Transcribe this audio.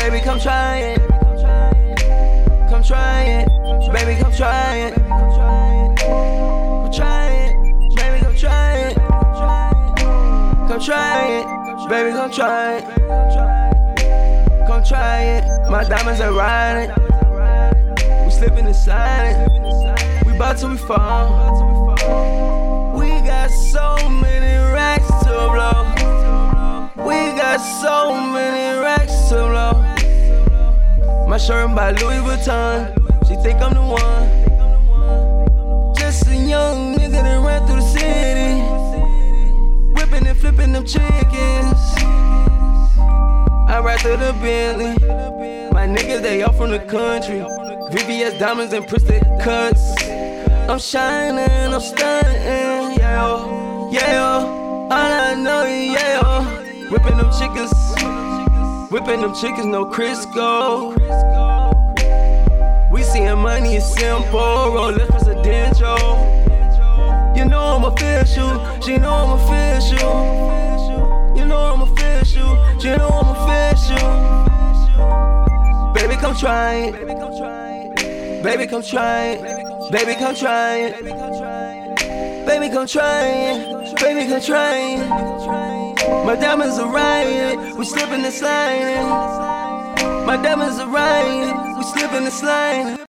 Baby, come try it. Come try it. Baby, come try it. Come try it. Baby, come try it. Come try it. Baby, come try it. Come try it. My diamonds are riding. We slipping and sliding. We bout to fall. We got so many racks to blow. We got so many racks to blow. My shirt by Louis Vuitton. She think I'm the one. Just a young nigga that ran through the city, whipping and flipping them chickens. I ride through the Bentley. My niggas, they all from the country. VVS diamonds and Princeton cuts. I'm shining, I'm stunting, yeah, yeah. All I know is yeah. Whipping them chickens, no Crisco. We seeing money is simple, rollin' presidential. You know I'm official, she know I'm official. You know I'm official, she know I'm official. Baby, come try it. Baby, come try it. Baby, come try it. Baby, come try it. Baby, come try it. My diamonds are riding. We slipping and sliding. My diamonds are riding. We slipping and sliding.